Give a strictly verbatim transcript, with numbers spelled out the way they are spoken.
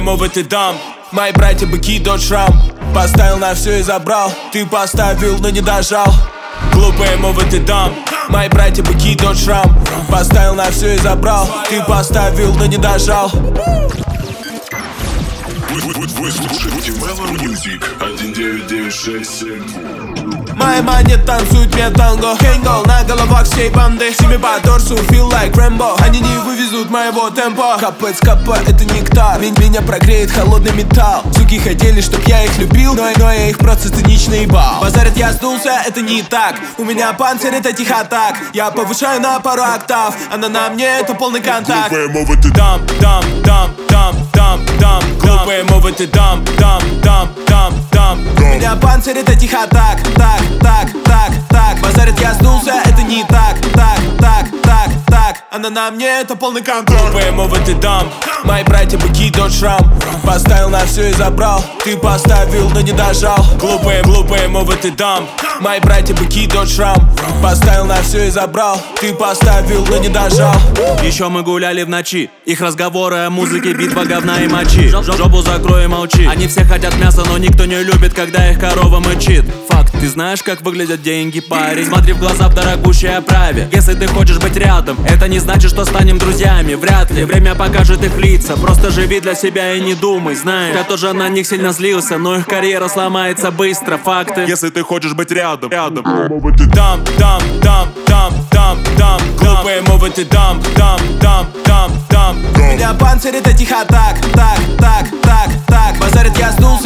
мовы ты дам. Мои братья быки, дочь рам. Поставил на все и забрал. Ты поставил, но не дожал. Глупые мовы ты дам. Мои братья быки, дочь рам. Поставил на все и забрал. Ты поставил, но не дожал. Вы слушаете Mellow Music один девять девять шесть семь. Мои мани танцуют мне танго. Хенгол на головах всей банды. Сими по торсу, feel like Rambo. Они не вывезут моего темпа. Капец, капа, это нектар. Меня прогреет холодный металл. Суки хотели, чтоб я их любил, но, но я их просто цинично ебал. Базарят, я сдулся, это не так. У меня панцирь, это тихотак. Я повышаю на пару октав. Она на мне, это полный контакт. Глупые мовы ты дам, дам, дам, дам, дам, дам. Глупые мовы ты дам, дам, дам, дам, дам. У меня панцирь, это тихотак. Так, так, так, так. Базарят, я сдулся, это не так. Так, так, так, так. Она на мне, это полный контроль. Глупые мовы ты дам. Мои братья быки, дочь рам. Поставил на все и забрал. Ты поставил, но не дожал. Глупые, глупые мовы ты дам. Мои братья быки, дочь рам. Поставил на все и забрал. Ты поставил, но не дожал. Еще мы гуляли в ночи. Их разговоры о музыке, битва говна и мочи. Жопу закрой и молчи. Они все хотят мяса, но никто не любит, когда их корова мычит. Факт, ты знаешь, как выглядят деньги, парень. Смотри в глаза в дорогущей оправе. Если ты хочешь быть рядом, это не значит, что станем друзьями. Вряд ли, время покажет их лица. Просто живи для себя и не думай. Знаешь, я тоже на них сильно злился, но их карьера сломается быстро. Факты. Если ты хочешь быть рядом, рядом. Дам, дам, дам, дам, дам, дам. Глупые мовы ты дам, дам, дам, дам, дам. У меня панцирь, это тихотак. Так, так, так, так. Базарит, я сдул.